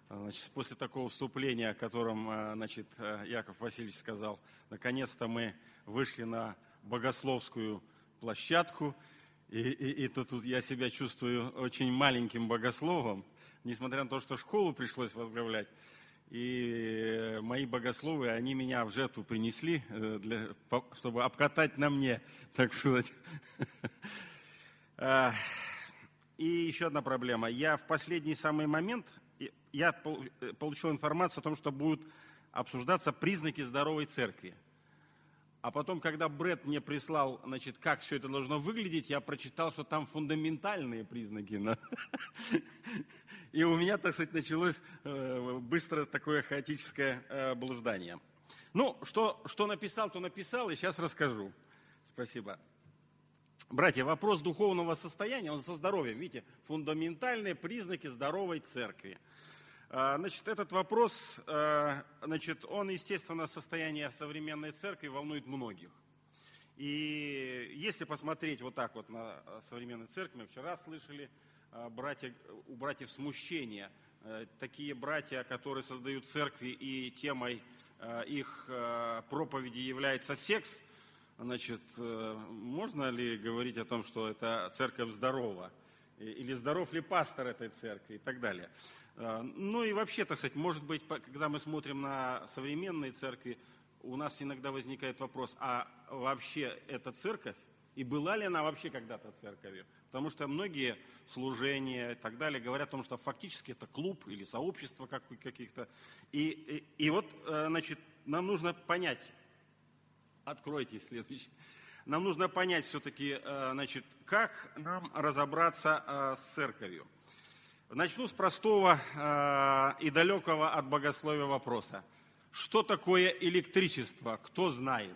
Значит, после такого вступления, о котором значит, Яков Васильевич сказал, наконец-то мы вышли на богословскую площадку, и тут я себя чувствую очень маленьким богословом, несмотря на то, что школу пришлось возглавлять. И мои богословы, они меня в жертву принесли, чтобы обкатать на мне, так сказать. И еще одна проблема. Я в последний самый момент, я получил информацию о том, что будут обсуждаться признаки здоровой церкви. А потом, когда Брэд мне прислал, значит, как все это должно выглядеть, я прочитал, что там фундаментальные признаки. И у меня, так сказать, началось быстро такое хаотическое блуждание. Ну, что написал, то написал, и сейчас расскажу. Спасибо. Братья, вопрос духовного состояния, он со здоровьем. Видите, фундаментальные признаки здоровой церкви. Значит, этот вопрос, значит, он, естественно, состояние современной церкви волнует многих. И если посмотреть вот так вот на современную церковь, мы вчера слышали, у братьев смущение. Такие братья, которые создают церкви, и темой их проповеди является секс, значит, можно ли говорить о том, что эта церковь здорова? Или здоров ли пастор этой церкви и так далее. Ну и вообще, так сказать, может быть, когда мы смотрим на современные церкви, у нас иногда возникает вопрос, а вообще эта церковь, и была ли она вообще когда-то церковью? Потому что многие служения и так далее говорят о том, что фактически это клуб или сообщество каких-то. И вот, значит, нам нужно понять, откройте следующий. Нам нужно понять все-таки, значит, как нам разобраться с церковью. Начну с простого и далекого от богословия вопроса. Что такое электричество? Кто знает?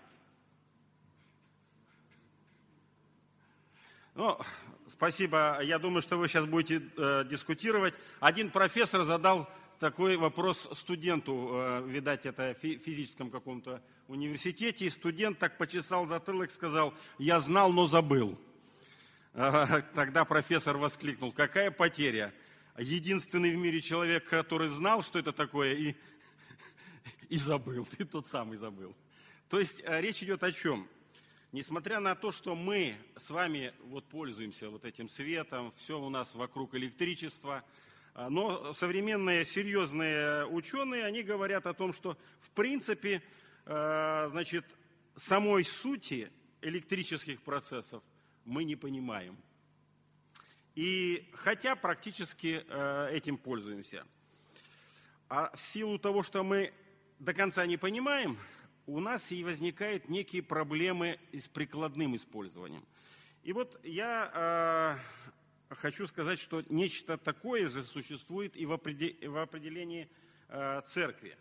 Ну, спасибо. Я думаю, что вы сейчас будете дискутировать. Один профессор задал такой вопрос студенту, видать, это в физическом каком-то университете, и студент так почесал затылок, сказал: «Я знал, но забыл». Тогда профессор воскликнул: «Какая потеря! Единственный в мире человек, который знал, что это такое, и забыл, и тот самый забыл». То есть речь идет о чем? Несмотря на то, что мы с вами вот пользуемся вот этим светом, все у нас вокруг электричества, но современные серьезные ученые, они говорят о том, что в принципе, значит, самой сути электрических процессов мы не понимаем. И хотя практически этим пользуемся. А в силу того, что мы до конца не понимаем, у нас и возникают некие проблемы с прикладным использованием. И вот я хочу сказать, что нечто такое же существует и в определении церкви.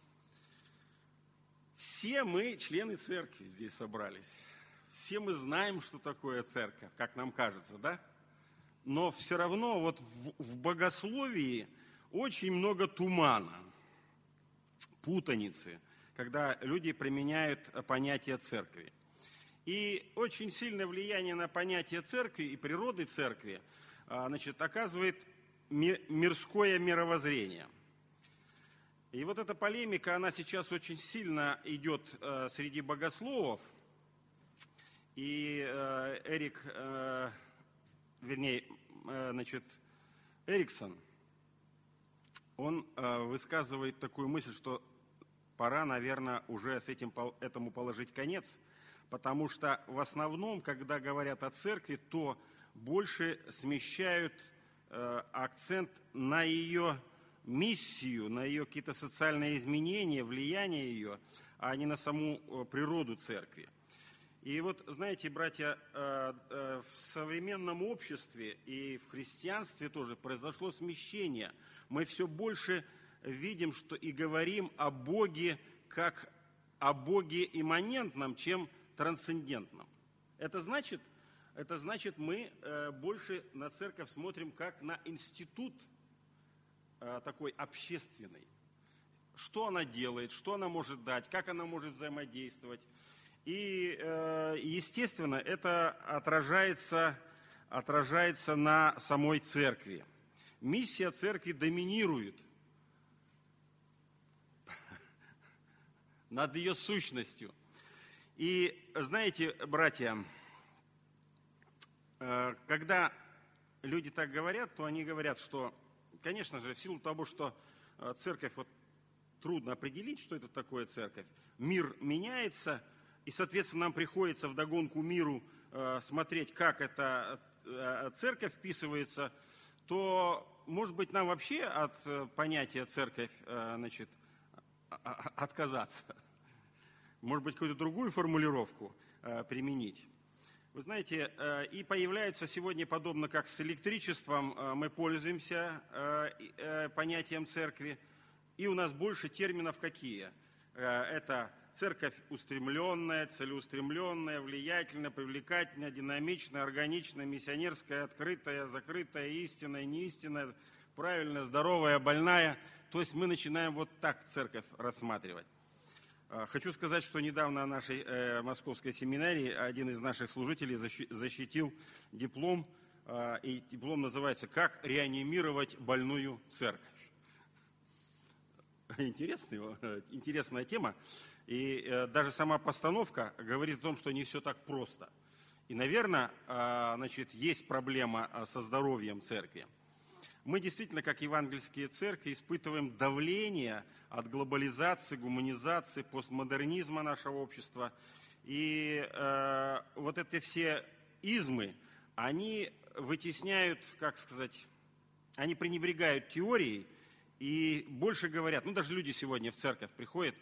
Все мы члены церкви здесь собрались. Все мы знаем, что такое церковь, как нам кажется, да? Но все равно вот в богословии очень много тумана, путаницы, когда люди применяют понятие церкви. И очень сильное влияние на понятие церкви и природы церкви, значит, оказывает мирское мировоззрение. И вот эта полемика, она сейчас очень сильно идет среди богословов. И Эриксон, он высказывает такую мысль, что пора, наверное, уже этому положить конец, потому что в основном, когда говорят о церкви, то больше смещают акцент на ее миссию, на ее какие-то социальные изменения, влияние ее, а не на саму природу церкви. И вот, знаете, братья, в современном обществе и в христианстве тоже произошло смещение. Мы все больше видим, что и говорим о Боге как о Боге имманентном, чем трансцендентном. Это значит, мы больше на церковь смотрим как на институт такой общественный. Что она делает, что она может дать, как она может взаимодействовать. И, естественно, это отражается на самой церкви. Миссия церкви доминирует над ее сущностью. И знаете, братья, когда люди так говорят, то они говорят, что, конечно же, в силу того, что церковь, вот трудно определить, что это такое церковь, мир меняется, и, соответственно, нам приходится вдогонку миру смотреть, как эта церковь вписывается, то, может быть, нам вообще от понятия церковь, значит, отказаться. Может быть, какую-то другую формулировку применить. Вы знаете, и появляются сегодня, подобно как с электричеством, мы пользуемся понятием церкви, и у нас больше терминов какие? Это церковь устремленная, целеустремленная, влиятельная, привлекательная, динамичная, органичная, миссионерская, открытая, закрытая, истинная, неистинная, правильная, здоровая, больная. То есть мы начинаем вот так церковь рассматривать. Хочу сказать, что недавно в нашей московской семинарии один из наших служителей защитил диплом, и диплом называется «Как реанимировать больную церковь». Интересная тема. И даже сама постановка говорит о том, что не все так просто. И, наверное, значит, есть проблема со здоровьем церкви. Мы действительно, как евангельские церкви, испытываем давление от глобализации, гуманизации, постмодернизма нашего общества. И вот эти все измы, они вытесняют, как сказать, они пренебрегают теорией и больше говорят, ну даже люди сегодня в церковь приходят,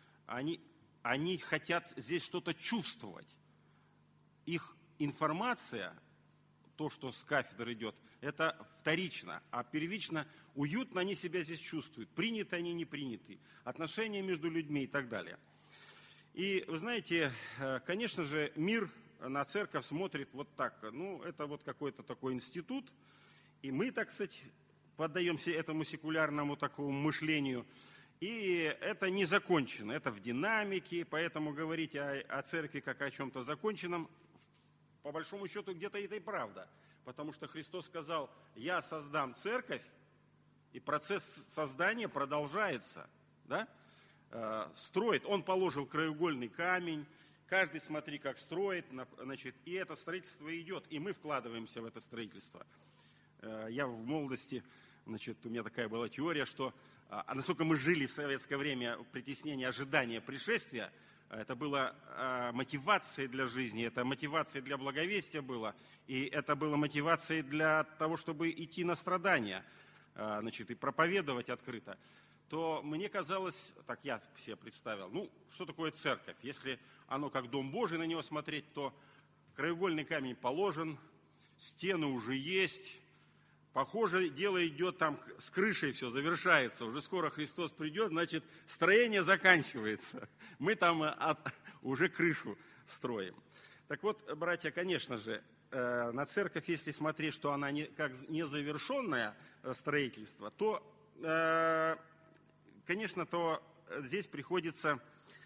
они хотят здесь что-то чувствовать. Их информация, то, что с кафедры идет, это вторично, а первично, уютно они себя здесь чувствуют, приняты они, не приняты, отношения между людьми и так далее. И вы знаете, конечно же, мир на церковь смотрит вот так, ну это вот какой-то такой институт, и мы, так сказать, поддаемся этому секулярному такому мышлению, и это не закончено, это в динамике, поэтому говорить о церкви как о чем-то законченном, по большому счету, где-то это и правда. Потому что Христос сказал, я создам церковь, и процесс создания продолжается. Да? Строит, он положил краеугольный камень, каждый смотри, как строит, значит, и это строительство идет, и мы вкладываемся в это строительство. Я в молодости, значит, у меня такая была теория, что насколько мы жили в советское время притеснения, ожидания пришествия, это было мотивацией для жизни, это мотивацией для благовестия было, и это было мотивацией для того, чтобы идти на страдания, значит, и проповедовать открыто, то мне казалось, так я себе представил, ну, что такое церковь? Если оно как Дом Божий, на него смотреть, то краеугольный камень положен, стены уже есть. Похоже, дело идет там с крышей, все завершается. Уже скоро Христос придет, значит, строение заканчивается. Мы там уже крышу строим. Так вот, братья, конечно же, на церковь, если смотреть, что она как незавершенное строительство, то, конечно, то здесь приходится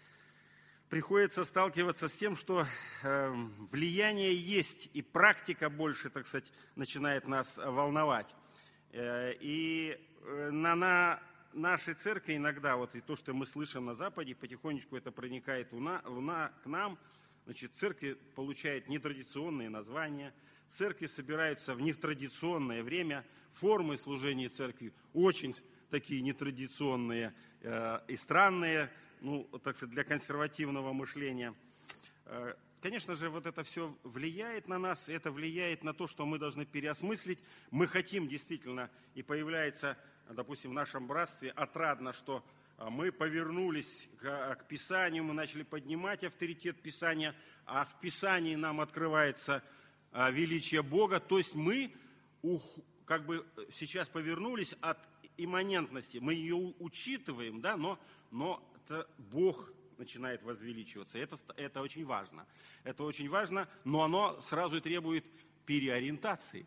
сталкиваться с тем, что влияние есть, и практика больше, так сказать, начинает нас волновать. И на нашей церкви иногда, вот и то, что мы слышим на Западе, потихонечку это проникает к нам, значит, церкви получают нетрадиционные названия, церкви собираются в нетрадиционное время, формы служения церкви очень такие нетрадиционные и странные, ну, так сказать, для консервативного мышления. Конечно же, вот это все влияет на нас, это влияет на то, что мы должны переосмыслить. Мы хотим действительно, и появляется, допустим, в нашем братстве отрадно, что мы повернулись к Писанию, мы начали поднимать авторитет Писания, а в Писании нам открывается величие Бога. То есть мы как бы сейчас повернулись от имманентности, мы ее учитываем, да, но Бог начинает возвеличиваться. Это очень важно. Это очень важно, но оно сразу требует переориентации.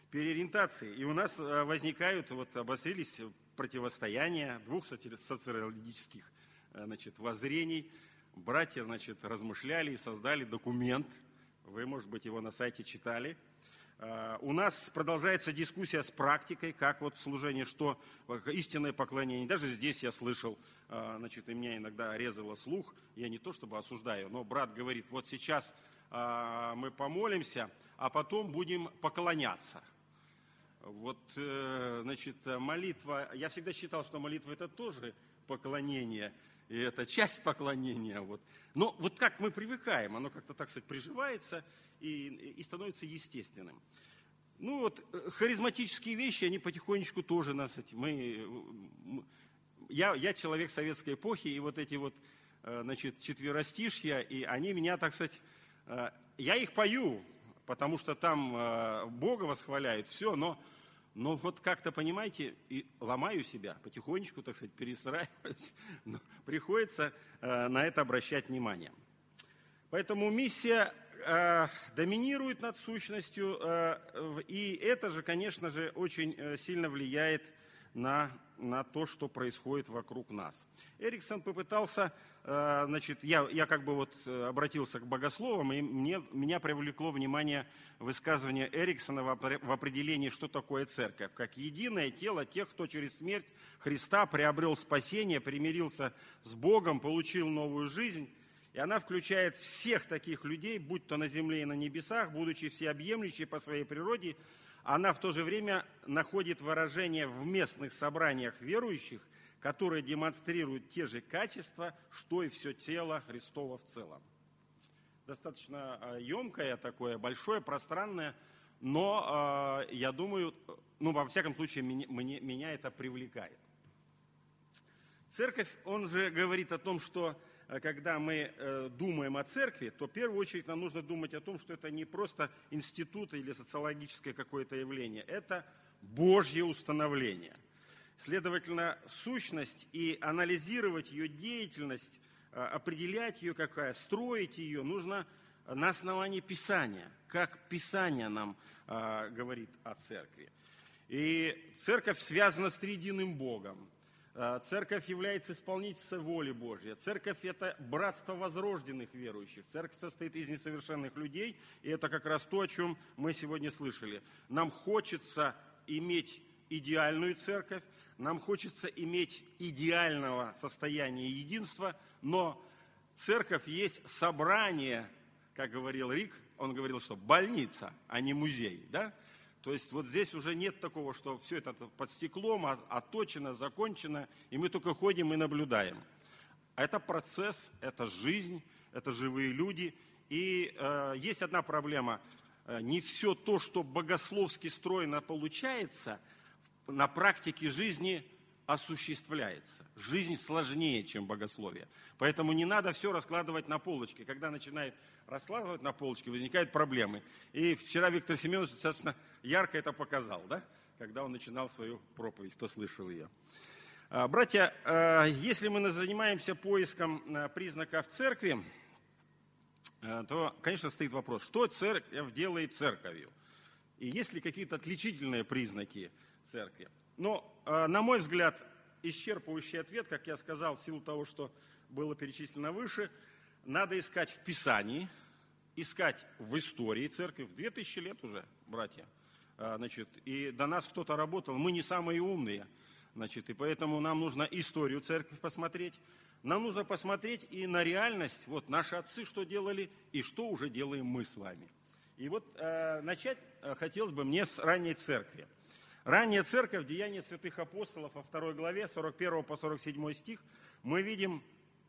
И у нас возникают, вот обострились противостояния двух социологических, значит, воззрений. Братья, значит, размышляли и создали документ. Вы, может быть, его на сайте читали. У нас продолжается дискуссия с практикой, как вот служение, что истинное поклонение. Даже здесь я слышал, и меня иногда резало слух. Я не то чтобы осуждаю, но брат говорит, вот сейчас мы помолимся, а потом будем поклоняться. Вот, молитва, я всегда считал, что молитва это тоже поклонение, и это часть поклонения. Вот. Но вот как мы привыкаем, оно как-то, так сказать, приживается и становится естественным. Харизматические вещи, они потихонечку тоже нас... Я человек советской эпохи, и вот эти вот, четверостишья, и они меня, так сказать... Я их пою, потому что там Бога восхваляют, все, но вот как-то, понимаете, и ломаю себя, потихонечку, так сказать, перестраиваюсь, но приходится на это обращать внимание. Поэтому миссия доминирует над сущностью, и это же, конечно же, очень сильно влияет на то, что происходит вокруг нас. Эриксон попытался, я как бы вот обратился к богословам, и меня привлекло внимание высказывание Эриксона в определении, что такое церковь, как единое тело тех, кто через смерть Христа приобрел спасение, примирился с Богом, получил новую жизнь. И она включает всех таких людей, будь то на земле и на небесах, будучи всеобъемлющей по своей природе, она в то же время находит выражение в местных собраниях верующих, которые демонстрируют те же качества, что и все тело Христово в целом. Достаточно емкое такое, большое, пространное, но я думаю, во всяком случае, меня это привлекает. Церковь, он же говорит о том, что когда мы думаем о церкви, то в первую очередь нам нужно думать о том, что это не просто институт или социологическое какое-то явление, это Божье установление. Следовательно, сущность и анализировать ее деятельность, определять ее какая, строить ее нужно на основании Писания, как Писание нам говорит о церкви. И церковь связана с триединым Богом. Церковь является исполнительницей воли Божьей. Церковь – это братство возрожденных верующих. Церковь состоит из несовершенных людей, и это как раз то, о чем мы сегодня слышали. Нам хочется иметь идеальную церковь, нам хочется иметь идеального состояния единства, но церковь есть собрание, как говорил Рик, он говорил, что больница, а не музей, да? То есть вот здесь уже нет такого, что все это под стеклом, отточено, закончено, и мы только ходим и наблюдаем. Это процесс, это жизнь, это живые люди. И есть одна проблема. Не все то, что богословски стройно получается, на практике жизни осуществляется. Жизнь сложнее, чем богословие. Поэтому не надо все раскладывать на полочки. Когда начинает раскладывать на полочки, возникают проблемы. И вчера Виктор Семенович достаточно ярко это показал, да? Когда он начинал свою проповедь, кто слышал ее. Братья, если мы занимаемся поиском признаков церкви, то, конечно, стоит вопрос, что церковь делает церковью? И есть ли какие-то отличительные признаки церкви? Но, на мой взгляд, исчерпывающий ответ, как я сказал, в силу того, что было перечислено выше, надо искать в Писании, искать в истории церкви. 2000 лет уже, братья. И до нас кто-то работал, мы не самые умные. И поэтому нам нужно историю церкви посмотреть. Нам нужно посмотреть и на реальность, вот наши отцы что делали и что уже делаем мы с вами. И вот начать хотелось бы мне с ранней церкви. Ранняя церковь, Деяния святых апостолов, во 2 главе, 41 по 47 стих, мы видим,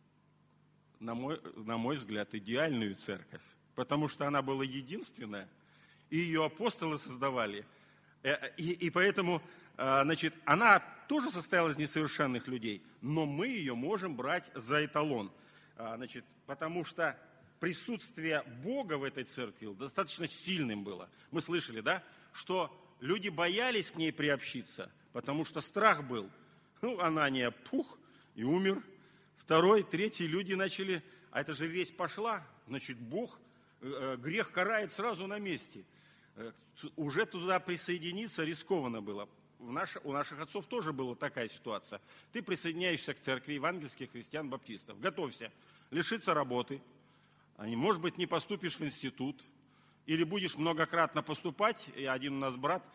на мой взгляд, идеальную церковь, потому что она была единственная, и ее апостолы создавали, и поэтому, она тоже состояла из несовершенных людей, но мы ее можем брать за эталон, потому что присутствие Бога в этой церкви достаточно сильным было. Мы слышали, да, что люди боялись к ней приобщиться, потому что страх был. Анания пух и умер. 2, 3 люди начали, а это же весть пошла, Бог грех карает сразу на месте. Уже туда присоединиться рискованно было. У наших отцов тоже была такая ситуация. Ты присоединяешься к церкви евангельских христиан-баптистов. Готовься лишиться работы. Может быть, не поступишь в институт. или будешь многократно поступать. И один у нас брат,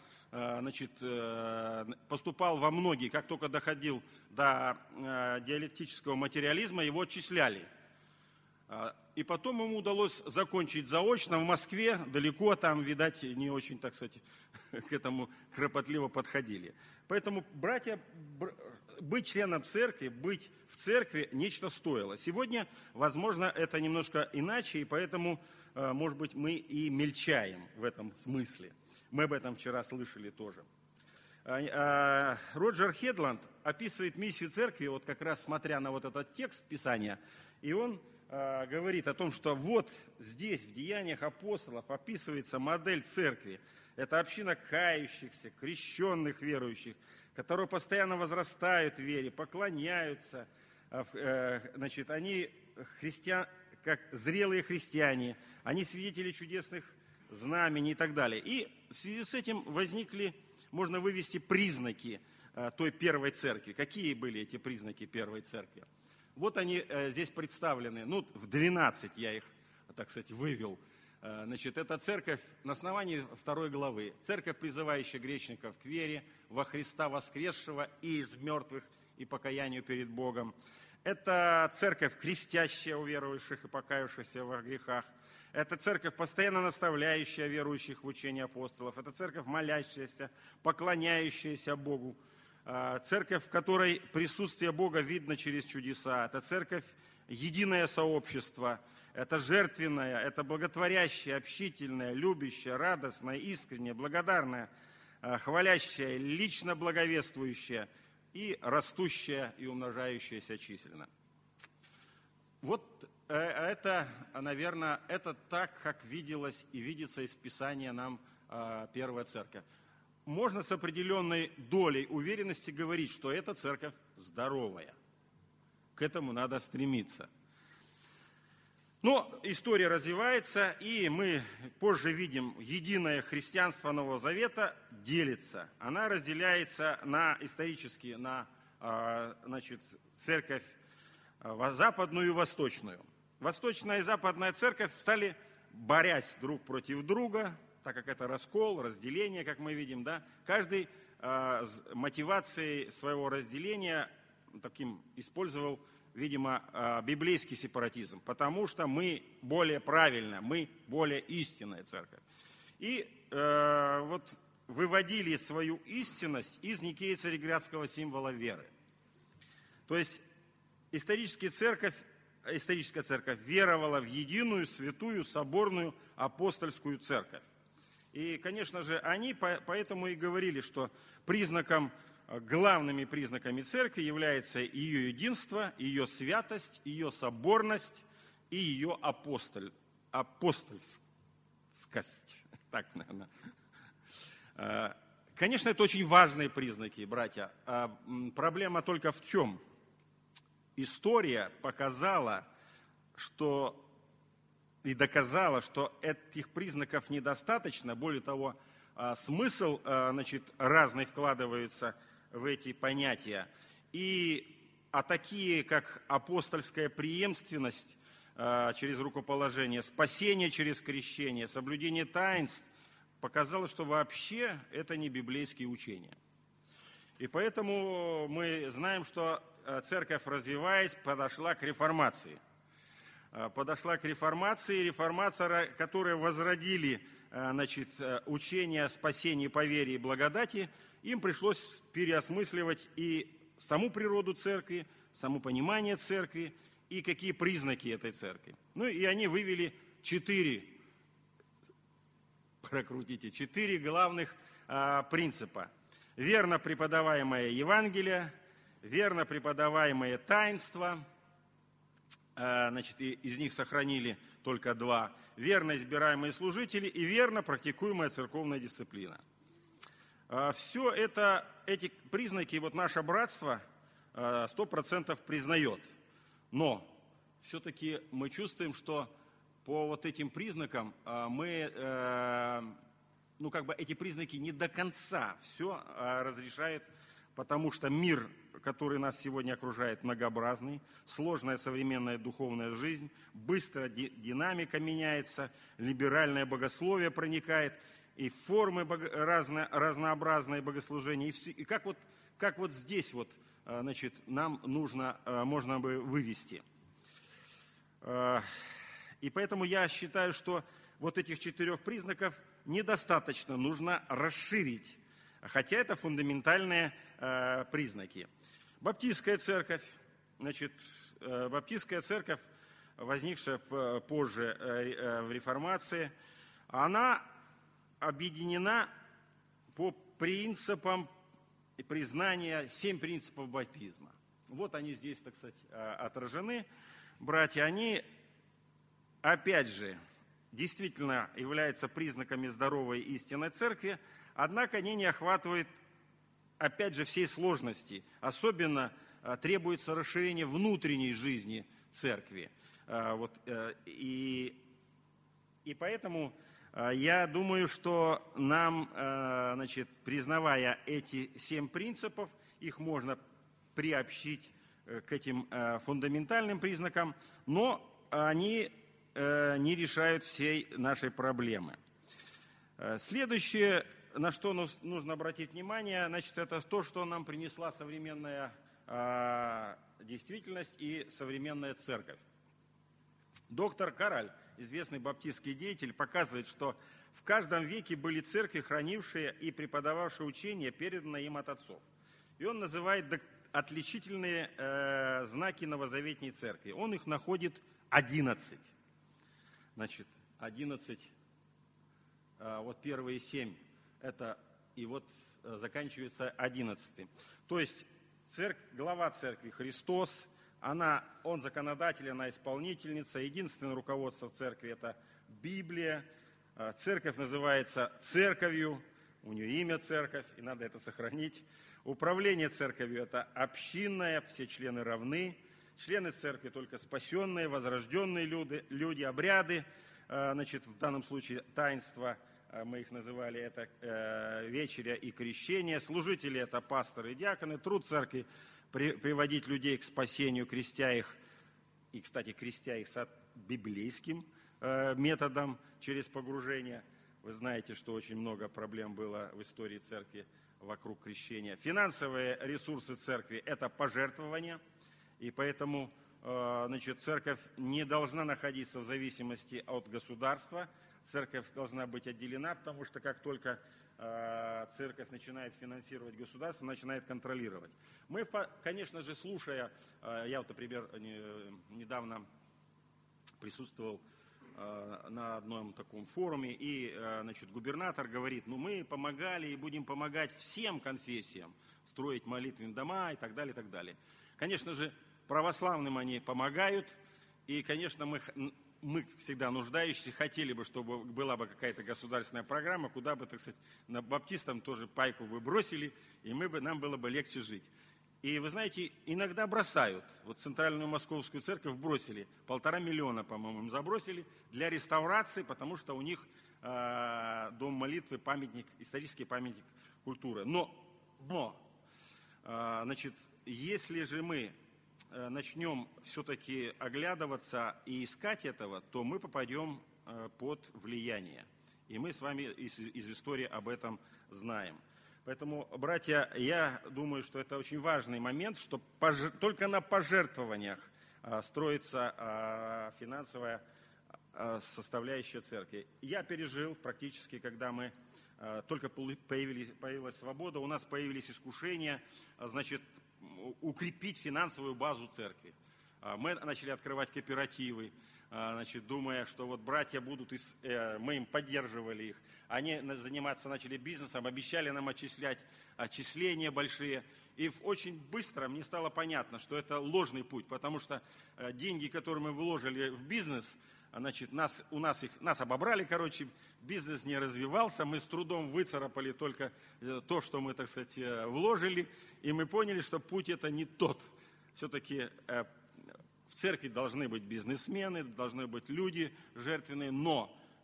поступал во многие, как только доходил до диалектического материализма, его отчисляли. И потом ему удалось закончить заочно в Москве, далеко там, видать, не очень, так сказать, к этому кропотливо подходили. Поэтому, братья, быть членом церкви, быть в церкви нечто стоило. Сегодня, возможно, это немножко иначе, и поэтому, может быть, мы и мельчаем в этом смысле. Мы об этом вчера слышали тоже. Роджер Хедланд описывает миссию церкви, вот как раз смотря на вот этот текст Писания, и он говорит о том, что вот здесь, в Деяниях апостолов, описывается модель церкви. Это община кающихся, крещенных верующих, которые постоянно возрастают в вере, поклоняются. Значит, они как зрелые христиане, они свидетели чудесных знамений и так далее. И в связи с этим можно вывести признаки той первой церкви. Какие были эти признаки первой церкви? Вот они здесь представлены, в 12 я их, так сказать, вывел. Значит, это церковь на основании 2 главы. Церковь, призывающая грешников к вере во Христа воскресшего и из мертвых, и покаянию перед Богом. Это церковь, крестящая у верующих и покаявшихся во грехах. Это церковь, постоянно наставляющая верующих в учение апостолов. Это церковь, молящаяся, поклоняющаяся Богу. Церковь, в которой присутствие Бога видно через чудеса. Это церковь, единое сообщество. Это жертвенное, это благотворящее, общительное, любящее, радостное, искреннее, благодарное, хвалящее, лично благовествующее и растущее и умножающееся численно. Вот это, наверное, это так, как виделось и видится из Писания нам первая церковь. Можно с определенной долей уверенности говорить, что эта церковь здоровая. К этому надо стремиться. Но история развивается, и мы позже видим, единое христианство Нового Завета делится. Она разделяется исторически на церковь западную и восточную. Восточная и западная церковь стали, борясь друг против друга, так как это раскол, разделение, как мы видим, да, каждый мотивацией своего разделения использовал, видимо, библейский сепаратизм, потому что мы более правильная, мы более истинная церковь. И выводили свою истинность из никейцо-реградского символа веры. То есть историческая церковь веровала в единую, святую, соборную, апостольскую церковь. И, конечно же, они поэтому и говорили, что главными признаками церкви является ее единство, ее святость, ее соборность и ее апостольскость. Так, наверное. Конечно, это очень важные признаки, братья. Проблема только в чем? История показала, и доказала, что этих признаков недостаточно. Более того, смысл, разный вкладывается в эти понятия. А такие, как апостольская преемственность через рукоположение, спасение через крещение, соблюдение таинств, показало, что вообще это не библейские учения. И поэтому мы знаем, что церковь, развиваясь, подошла к реформации. Реформаторы, которые возродили учение о спасении по вере и благодати, им пришлось переосмысливать и саму природу церкви, само понимание церкви и какие признаки этой церкви. И они вывели 4 главных принципа. Верно преподаваемое Евангелие, верно преподаваемое таинство, из них сохранили только 2, верно избираемые служители и верно практикуемая церковная дисциплина. Все эти признаки наше братство 100% признает. Но все-таки мы чувствуем, что по этим признакам эти признаки не до конца все разрешают потому что мир, который нас сегодня окружает, многообразный, сложная современная духовная жизнь, быстро динамика меняется, либеральное богословие проникает, и формы разнообразные богослужения. И как вот здесь вот, значит, нам можно бы вывести. И поэтому я считаю, что вот этих 4 признаков недостаточно, нужно расширить, хотя это фундаментальные признаки. Баптистская церковь, значит, баптистская церковь, возникшая позже в реформации, она объединена по принципам признания 7 принципов баптизма. Вот они здесь, так сказать, отражены. Братья, они, опять же, действительно являются признаками здоровой истинной церкви, однако они не охватывают, опять же, всей сложности. Особенно требуется расширение внутренней жизни церкви. И поэтому я думаю, что нам, значит, признавая эти 7 принципов, их можно приобщить к этим фундаментальным признакам, но они не решают всей нашей проблемы. Следующее, на что нужно обратить внимание, значит, это то, что нам принесла современная действительность и современная церковь. Доктор Караль, известный баптистский деятель, показывает, что в каждом веке были церкви, хранившие и преподававшие учения, переданные им от отцов. И он называет отличительные знаки новозаветней церкви. Он их находит 11. Значит, 11, вот первые 7, это, и вот заканчивается 11. То есть глава церкви Христос, он законодатель, она исполнительница. Единственное руководство в церкви – это Библия. Церковь называется церковью, у нее имя церковь, и надо это сохранить. Управление церковью – это общинное, все члены равны. Члены церкви только спасенные, возрожденные люди, обряды, значит, в данном случае таинства, мы их называли, это вечеря и крещение. Служители – это пасторы и диаконы. Труд церкви – приводить людей к спасению, крестя их, и, кстати, крестя их библейским методом через погружение. Вы знаете, что очень много проблем было в истории церкви вокруг крещения. Финансовые ресурсы церкви – это пожертвования, и поэтому, значит, церковь не должна находиться в зависимости от государства. Церковь должна быть отделена, потому что как только церковь начинает финансировать государство, начинает контролировать. Мы, конечно же, слушая, я вот, например, недавно присутствовал на одном таком форуме, и, значит, губернатор говорит, мы помогали и будем помогать всем конфессиям строить молитвенные дома и так далее, и так далее. Конечно же, православным они помогают, и, конечно, мы всегда нуждающиеся, хотели бы, чтобы была бы какая-то государственная программа, куда бы, так сказать, на баптистам тоже пайку бы бросили, и нам было бы легче жить. И вы знаете, иногда бросают. Вот Центральную Московскую церковь бросили, 1,5 миллиона, по-моему, им забросили для реставрации, потому что у них дом молитвы, памятник, исторический памятник культуры. Но, значит, если же мы начнем все-таки оглядываться и искать этого, то мы попадем под влияние. И мы с вами из истории об этом знаем. Поэтому, братья, я думаю, что это очень важный момент, что только на пожертвованиях строится финансовая составляющая церкви. Я пережил практически, когда мы только появилась свобода, у нас появились искушения, значит, укрепить финансовую базу церкви. Мы начали открывать кооперативы, значит, думая, что вот братья будут, мы им поддерживали их, они заниматься начали бизнесом, обещали нам отчислять отчисления большие. И очень быстро мне стало понятно, что это ложный путь, потому что деньги, которые мы вложили в бизнес, значит, нас обобрали, короче, бизнес не развивался, мы с трудом выцарапали только то, что мы, так сказать, вложили, и мы поняли, что путь это не тот. Все-таки в церкви должны быть бизнесмены, должны быть люди жертвенные, но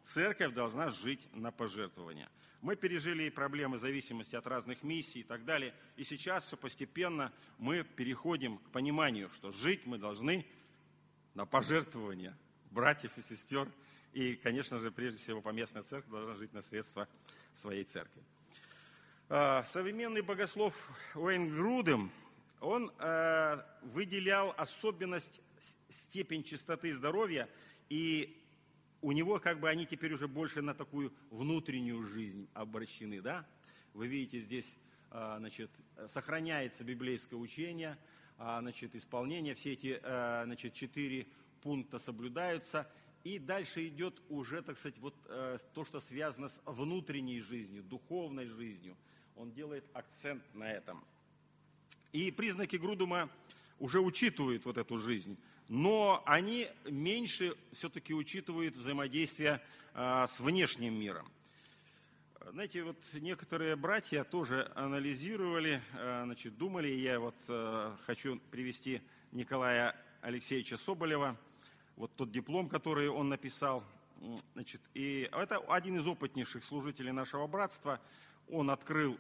церковь должна жить на пожертвования. Мы пережили проблемы зависимости от разных миссий и так далее. И сейчас все постепенно мы переходим к пониманию, что жить мы должны на пожертвования братьев и сестер. И, конечно же, прежде всего, поместная церковь должна жить на средства своей церкви. Современный богослов Уэйн Грудем, он выделял особенность, степень чистоты здоровья, и у него они теперь уже больше на такую внутреннюю жизнь обращены, да? Вы видите, здесь, сохраняется библейское учение, исполнение, все эти, 4 пункта соблюдаются, и дальше идет уже, то, что связано с внутренней жизнью, духовной жизнью. Он делает акцент на этом. И признаки Грудема уже учитывают вот эту жизнь, но они меньше все-таки учитывают взаимодействие с внешним миром. Знаете, некоторые братья тоже анализировали, думали, я хочу привести Николая Алексеевича Соболева, тот диплом, который он написал, и это один из опытнейших служителей нашего братства. Он открыл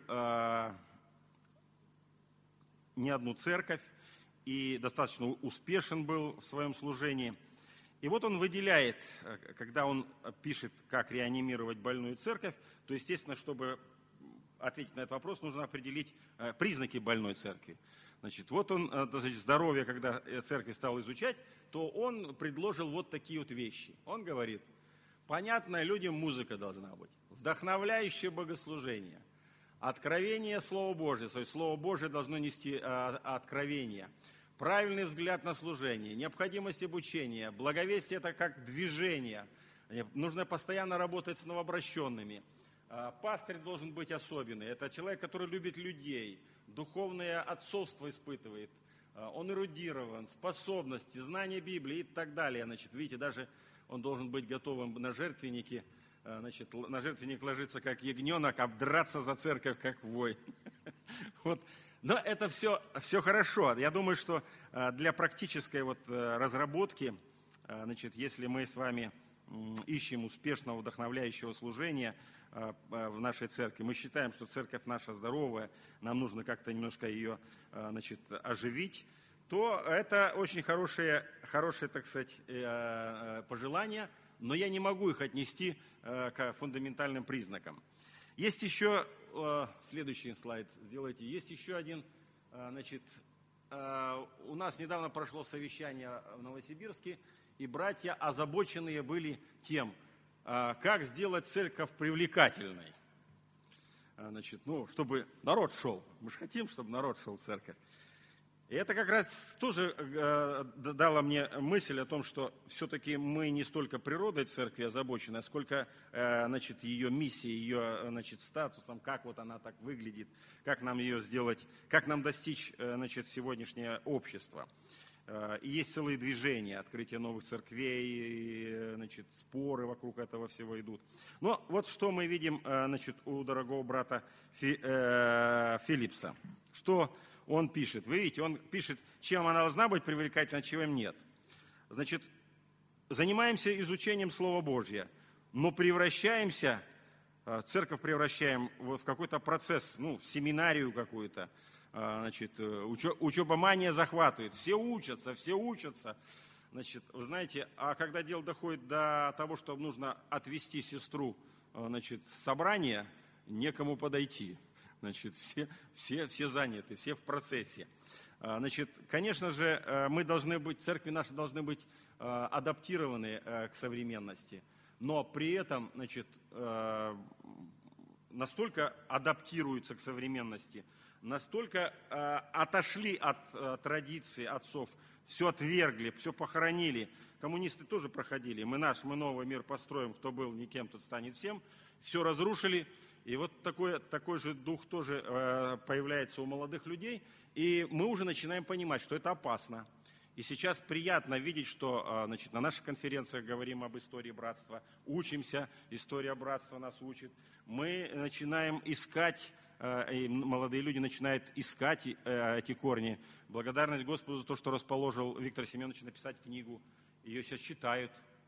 не одну церковь и достаточно успешен был в своем служении. И он выделяет, когда он пишет, как реанимировать больную церковь, то, естественно, чтобы ответить на этот вопрос, нужно определить признаки больной церкви. Он, здоровье, когда церковь стал изучать, то он предложил такие вещи. Он говорит: понятная людям музыка должна быть, вдохновляющее богослужение, откровение Слова Божьего, то есть Слово Божие должно нести откровение, правильный взгляд на служение, необходимость обучения, благовестие – это как движение, нужно постоянно работать с новообращенными. Пастырь должен быть особенный, это человек, который любит людей, духовное отцовство испытывает, он эрудирован, способности, знание Библии и так далее. Видите, даже он должен быть готовым на жертвеннике, на жертвенник ложиться как ягненок, обдраться за церковь как вой. Но это все хорошо. Я думаю, что для практической разработки, если мы с вами ищем успешного, вдохновляющего служения в нашей церкви, мы считаем, что церковь наша здоровая, нам нужно как-то немножко ее оживить, то это очень хорошие, так сказать, пожелания, но я не могу их отнести к фундаментальным признакам. Есть еще, следующий слайд сделайте, есть еще один, у нас недавно прошло совещание в Новосибирске, и братья озабоченные были тем, как сделать церковь привлекательной. Чтобы народ шел. Мы же хотим, чтобы народ шел в церковь. И это как раз тоже дало мне мысль о том, что все-таки мы не столько природой церкви озабочены, а сколько ее миссией, ее статусом, как она так выглядит, как нам ее сделать, как нам достичь сегодняшнее общество. И есть целые движения, открытие новых церквей, споры вокруг этого всего идут. Но что мы видим у дорогого брата Филлипса. Что он пишет? Вы видите, он пишет, чем она должна быть привлекательна, чем нет. Занимаемся изучением Слова Божьего, но превращаемся, церковь превращаем в какой-то процесс, в семинарию какую-то. Учебомания захватывает. Все учатся. Вы знаете, а когда дело доходит до того, что нужно отвести сестру, с собрания, некому подойти. Все заняты, все в процессе. Конечно же, мы должны быть, церкви наши должны быть адаптированы к современности, но при этом, настолько адаптируются к современности, настолько отошли от традиций отцов, все отвергли, все похоронили. Коммунисты тоже проходили. Мы новый мир построим, кто был никем, тот станет всем. Все разрушили. И такой же дух тоже появляется у молодых людей. И мы уже начинаем понимать, что это опасно. И сейчас приятно видеть, что на наших конференциях говорим об истории братства, учимся, история братства нас учит. Мы начинаем искать, и молодые люди начинают искать эти корни. Благодарность Господу за то, что расположил Виктор Семенович написать книгу. Ее сейчас читают.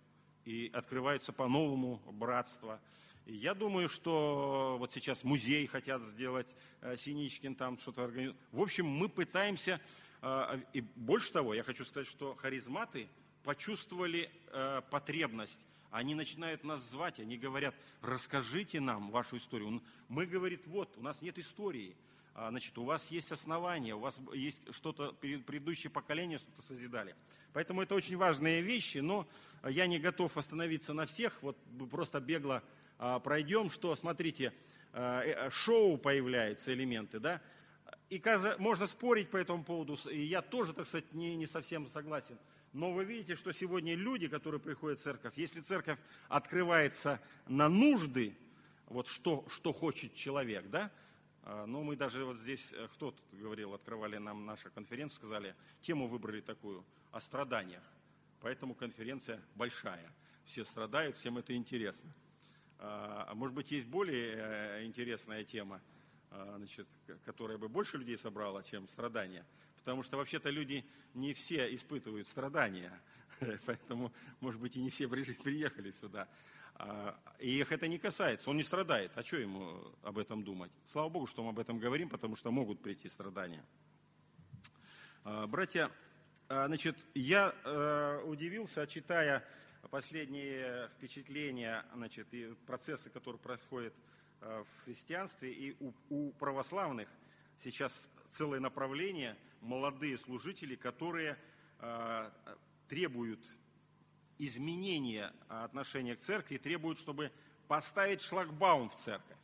и открываются по-новому братства. И я думаю, что вот сейчас музей хотят сделать, Синичкин там что-то организует. В общем, мы пытаемся, и больше того, я хочу сказать, что харизматы почувствовали потребность. Они начинают нас звать, они говорят: расскажите нам вашу историю. Мы, говорит, вот, у нас нет истории. Значит, у вас есть основания, у вас есть что-то, предыдущее поколение что-то созидали. Поэтому это очень важные вещи, но я не готов остановиться на всех. Вот просто бегло пройдем, что, смотрите, шоу появляются, элементы, да, и можно спорить по этому поводу, и я тоже, так сказать, не совсем согласен. Но вы видите, что сегодня люди, которые приходят в церковь, если церковь открывается на нужды, вот что хочет человек, да, но мы даже вот здесь, кто тут говорил, открывали нам нашу конференцию, сказали, тему выбрали такую, о страданиях. Поэтому конференция большая. Все страдают, всем это интересно. А может быть, есть более интересная тема, значит, которая бы больше людей собрала, чем страдания. Потому что вообще-то люди не все испытывают страдания. Поэтому, может быть, и не все приехали сюда. И их это не касается, он не страдает. А что ему об этом думать? Слава Богу, что мы об этом говорим, потому что могут прийти страдания. Братья, значит, я удивился, читая последние впечатления, значит, и процессы, которые происходят в христианстве, и у православных сейчас целое направление, молодые служители, которые требуют изменения отношения к церкви, требуют, чтобы поставить шлагбаум в церковь.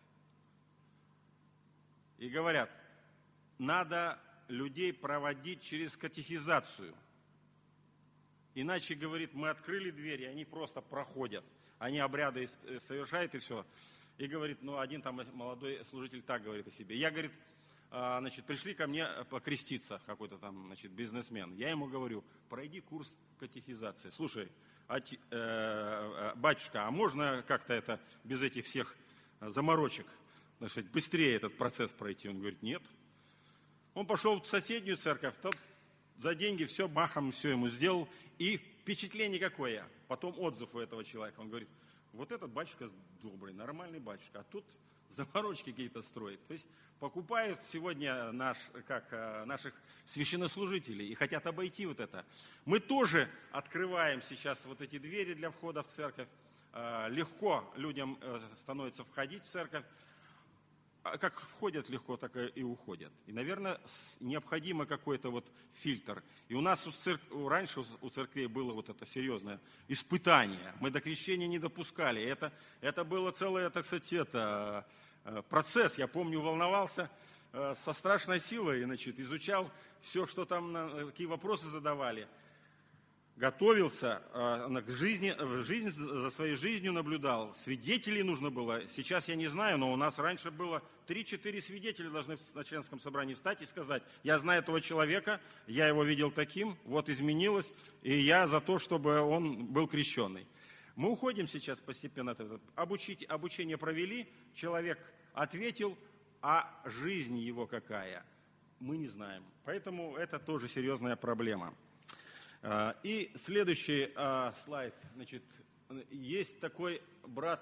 И говорят, надо людей проводить через катехизацию. Иначе, говорит, мы открыли двери, они просто проходят. Они обряды совершают и все. И говорит, ну один там молодой служитель так говорит о себе. Я, говорит, значит, пришли ко мне покреститься, какой-то там, значит, бизнесмен. Я ему говорю, пройди курс катехизации. Слушай, батюшка, а можно как-то это без этих всех заморочек, значит, быстрее этот процесс пройти? Он говорит, нет. Он пошел в соседнюю церковь, тот за деньги все махом все ему сделал. И впечатление какое? Потом отзыв у этого человека. Он говорит, вот этот батюшка добрый, нормальный батюшка, а тут заморочки какие-то строит. То есть покупают сегодня наших священнослужителей и хотят обойти вот это. Мы тоже открываем сейчас вот эти двери для входа в церковь. Легко людям становится входить в церковь. Как входят легко, так и уходят. И, наверное, необходимо какой-то вот фильтр. И у нас раньше у церквей было вот это серьезное испытание. Мы до крещения не допускали. Это было целый, так сказать, процесс. Я помню, волновался со страшной силой, значит, изучал все, что там, какие вопросы задавали. Готовился к жизни, за своей жизнью наблюдал. Свидетелей нужно было. Сейчас я не знаю, но у нас раньше было 3-4 свидетеля должны на членском собрании встать и сказать, я знаю этого человека, я его видел таким, вот изменилось, и я за то, чтобы он был крещенный. Мы уходим сейчас постепенно от этого. Обучение провели, человек ответил, а жизнь его какая, мы не знаем. Поэтому это тоже серьезная проблема. И следующий слайд. Значит, есть такой брат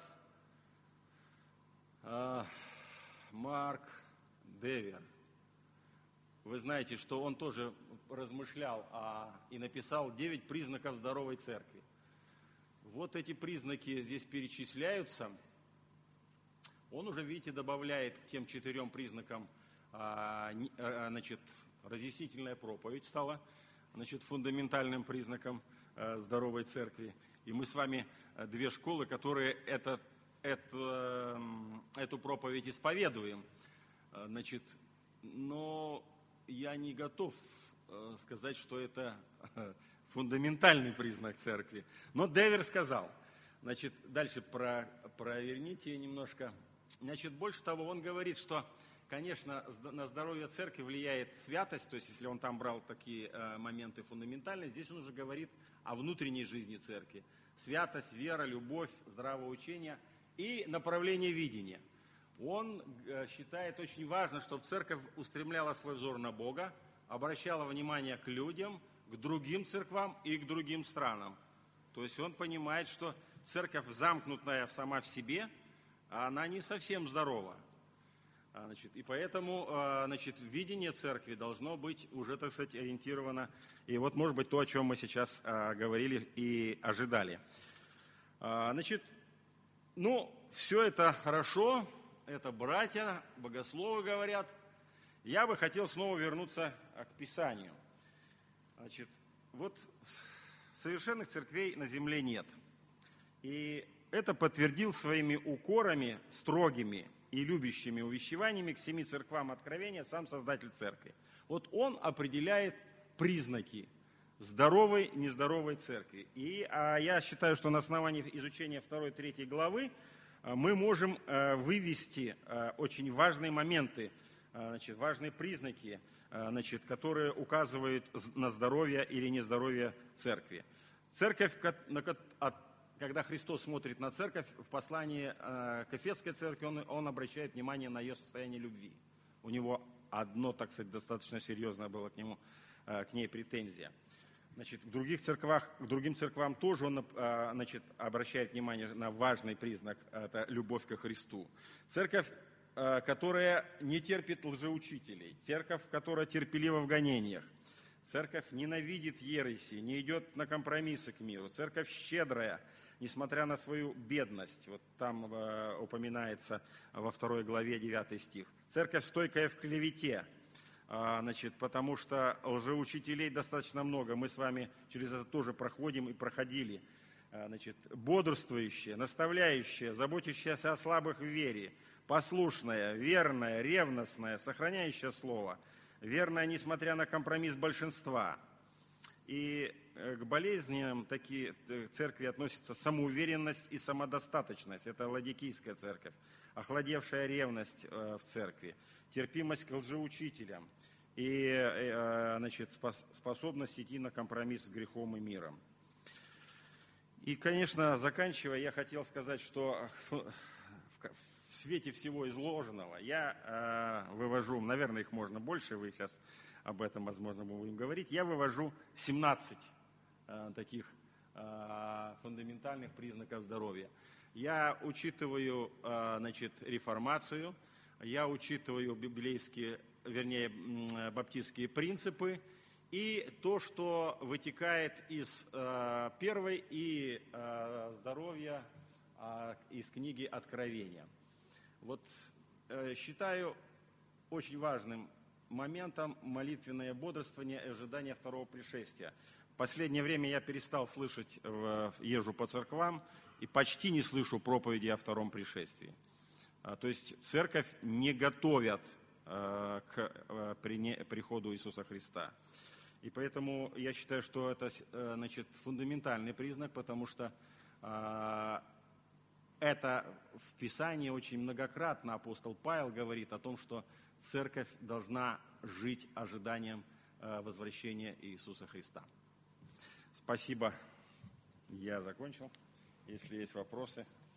Марк Девер. Вы знаете, что он тоже размышлял и написал 9 признаков здоровой церкви. Вот эти признаки здесь перечисляются. Он уже, видите, добавляет к тем 4 признакам, значит, разъяснительная проповедь стала, значит, фундаментальным признаком здоровой церкви. И мы с вами 2 школы, которые эту проповедь исповедуем. Значит, но я не готов сказать, что это фундаментальный признак церкви. Но Девер сказал. Значит, дальше проверните немножко. Значит, больше того, он говорит, что, конечно, на здоровье церкви влияет святость, то есть если он там брал такие моменты фундаментальные, здесь он уже говорит о внутренней жизни церкви. Святость, вера, любовь, здравое учение и направление видения. Он считает очень важно, чтобы церковь устремляла свой взор на Бога, обращала внимание к людям, к другим церквам и к другим странам. То есть он понимает, что церковь замкнутая сама в себе, она не совсем здорова. И поэтому видение церкви должно быть уже, так сказать, ориентировано. И вот, может быть, то, о чем мы сейчас говорили и ожидали. Все это хорошо, это братья, богословы говорят. Я бы хотел снова вернуться к Писанию. Совершенных церквей на земле нет. И это подтвердил своими укорами строгими и любящими увещеваниями к 7 церквам Откровения сам Создатель Церкви. Вот он определяет признаки здоровой, нездоровой церкви. И я считаю, что на основании изучения 2-3 главы мы можем вывести очень важные моменты, важные признаки, которые указывают на здоровье или нездоровье церкви. Церковь, когда Христос смотрит на церковь, в послании к Эфесской церкви он обращает внимание на ее состояние любви. У него одно, так сказать, достаточно серьезное было к ней претензия. К другим церквам тоже он обращает внимание на важный признак – это любовь ко Христу. Церковь, которая не терпит лжеучителей, церковь, которая терпелива в гонениях, церковь ненавидит ереси, не идет на компромиссы к миру, церковь щедрая, несмотря на свою бедность. Вот там упоминается во 2 главе 9 стих. Церковь стойкая в клевете, потому что лжеучителей достаточно много. Мы с вами через это тоже проходим и проходили. Бодрствующая, наставляющая, заботящаяся о слабых в вере, послушная, верная, ревностная, сохраняющая слово, верная, несмотря на компромисс большинства. И к болезням такие церкви относятся самоуверенность и самодостаточность. Это Ладикийская церковь. Охладевшая ревность в церкви, терпимость к лжеучителям и способность идти на компромисс с грехом и миром. И, конечно, заканчивая, я хотел сказать, что в свете всего изложенного я вывожу, наверное, их можно больше, вы сейчас об этом, возможно, мы будем говорить, я вывожу 17 таких фундаментальных признаков здоровья. Я учитываю, реформацию, я учитываю баптистские принципы и то, что вытекает из первой и здоровья из книги Откровения. Вот считаю очень важным моментом молитвенное бодрствование и ожидание второго пришествия. В последнее время я перестал слышать, езжу по церквам и почти не слышу проповеди о втором пришествии. То есть церковь не готовят к приходу Иисуса Христа. И поэтому я считаю, что это фундаментальный признак, потому что это в Писании очень многократно апостол Павел говорит о том, что церковь должна жить ожиданием возвращения Иисуса Христа. Спасибо. Я закончил. Если есть вопросы.